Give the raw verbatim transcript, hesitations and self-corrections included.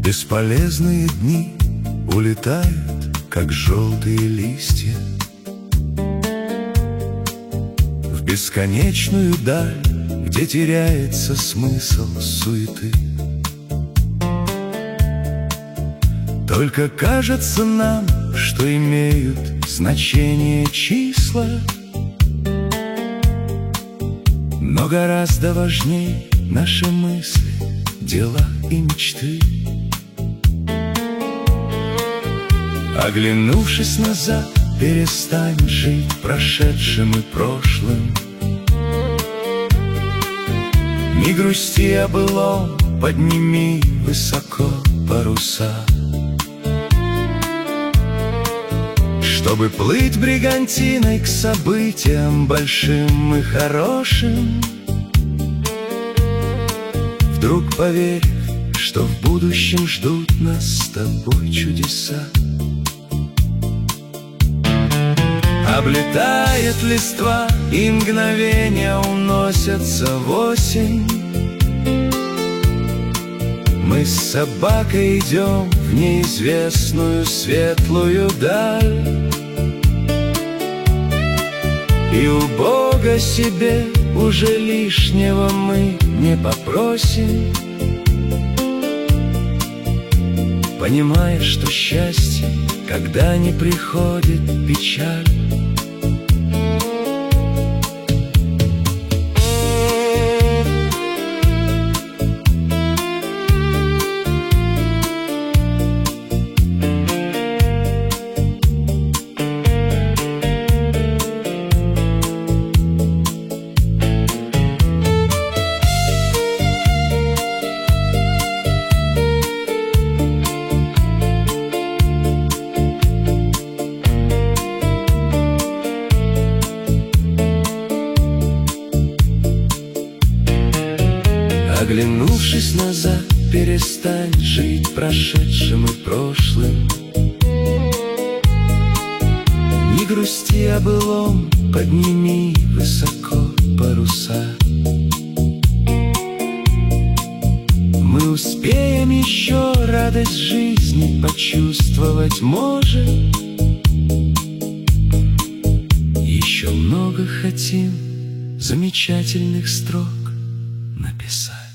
Бесполезные дни улетают, как желтые листья, в бесконечную даль, где теряется смысл суеты. Только кажется нам, что имеют значение числа, но гораздо важнее наши мысли, дела и мечты. Оглянувшись назад, перестань жить прошедшим и прошлым. Не грусти о былом, подними высоко паруса, чтобы плыть бригантиной к событиям большим и хорошим. Вдруг поверь, что в будущем ждут нас с тобой чудеса. Облетает листва, и мгновения уносятся в осень. Мы с собакой идем в неизвестную светлую даль, и у Бога себе уже лишнего мы не попросим, понимая, что счастье, когда не приходит печаль. Оглянувшись назад, перестань жить прошедшим и прошлым. Не грусти о былом, подними высоко паруса. Мы успеем еще радость жизни почувствовать, может. Еще много хотим замечательных строк написать.